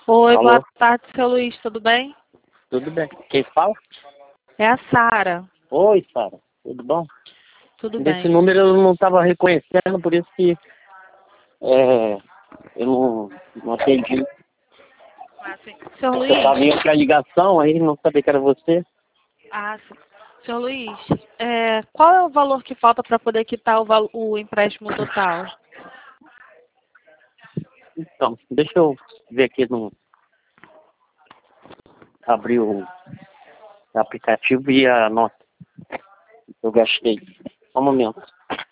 Oi, boa Alô, tarde, seu Luiz, tudo bem? tudo bem? Quem fala? É a Sara, Oi, Sara, tudo bom? tudo Desse bem. número eu não estava reconhecendo, por isso que eu não atendi. Ah, sim. Senhor Você Luiz, estava indo para a ligação, aí não sabia que era você. sim. Senhor Luiz, qual é o valor que falta para poder quitar o empréstimo total? Então, deixa eu ver aqui no abrir o aplicativo e a nota que eu gastei. Só um momento.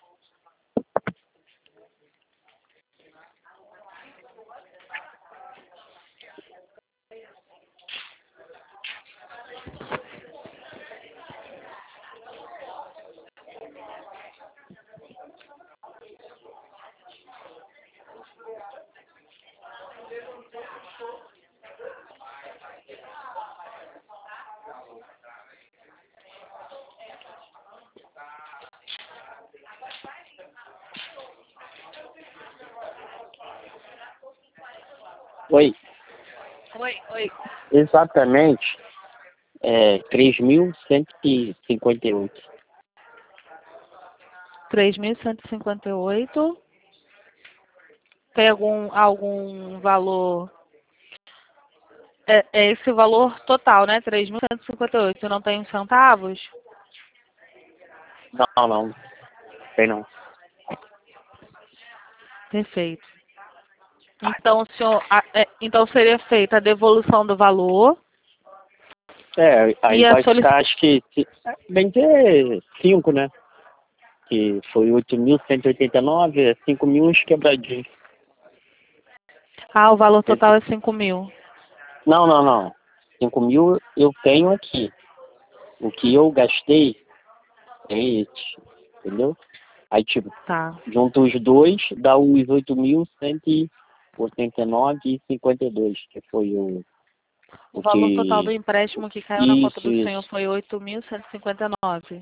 Oi, Oi. exatamente 3.158. 3.158. Tem algum valor? É esse o valor total, né? 3.158. Você não tem os centavos? Não, tem não. Perfeito. Então, então seria feita a devolução do valor Aí e a vai ficar, solicitação. acho que, bem dizer, 5, né? Que foi 8.189, 5.000 uns quebradinhos. Ah, o valor total é 5.000. Não. 5.000 eu tenho aqui. O que eu gastei é esse, entendeu? Aí, tipo, Tá. junto os dois, dá os 8.189,52, que foi O o valor total do que... empréstimo que caiu na conta do senhor Isso. foi 8.159.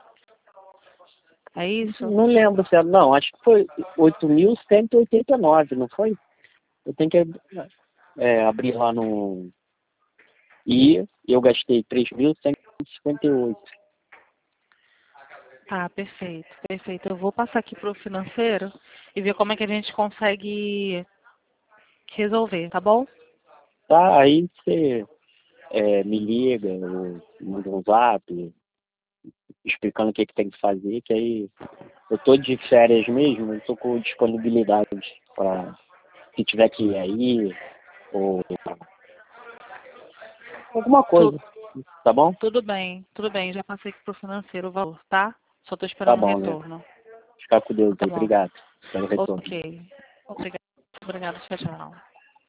É isso? Não lembro se era... Não, acho que foi 8.189, não foi? Eu tenho que abrir lá no... E eu gastei 3.158. Tá, perfeito, perfeito. Eu vou passar aqui pro financeiro e ver como é que a gente consegue resolver, tá bom? Tá, aí você me liga, ou manda um zap, explicando o que tem que fazer, que aí eu tô de férias mesmo, eu tô com disponibilidade para se tiver que ir aí, ou alguma Tu- coisa, tá bom? tudo bem. Já passei aqui pro financeiro o valor, tá? Só tô Tá esperando o bom, né? retorno. Ficar com Deus Tá aí, bom. obrigado pelo retorno. Ok. Obrigado. Obrigado, tchau, tchau.